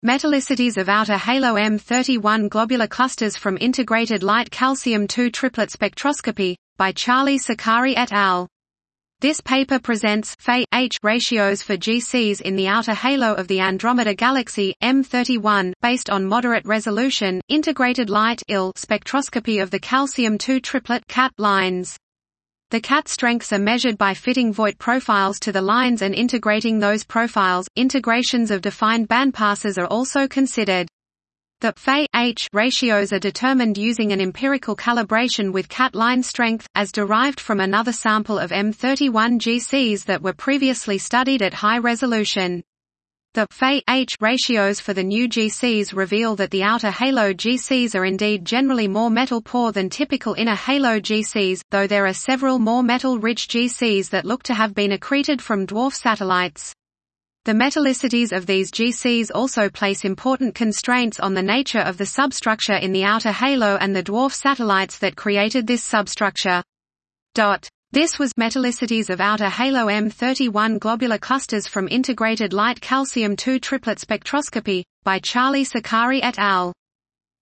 Metallicities of outer halo M31 globular clusters from integrated light calcium-2 triplet spectroscopy, by Charlie Sakari et al. This paper presents Fe-H ratios for GCs in the outer halo of the Andromeda Galaxy, M31, based on moderate resolution, integrated light spectroscopy of the calcium-2 triplet CAT lines. The CAT strengths are measured by fitting Voigt profiles to the lines and integrating those profiles. Integrations of defined bandpasses are also considered. The Fe-H ratios are determined using an empirical calibration with CAT line strength, as derived from another sample of M31 GCs that were previously studied at high resolution. The Fe-H ratios for the new GCs reveal that the outer halo GCs are indeed generally more metal-poor than typical inner halo GCs, though there are several more metal-rich GCs that look to have been accreted from dwarf satellites. The metallicities of these GCs also place important constraints on the nature of the substructure in the outer halo and the dwarf satellites that created this substructure. This was Metallicities of outer halo M31 globular clusters from integrated light calcium-2 triplet spectroscopy, by Charlie Sakari et al.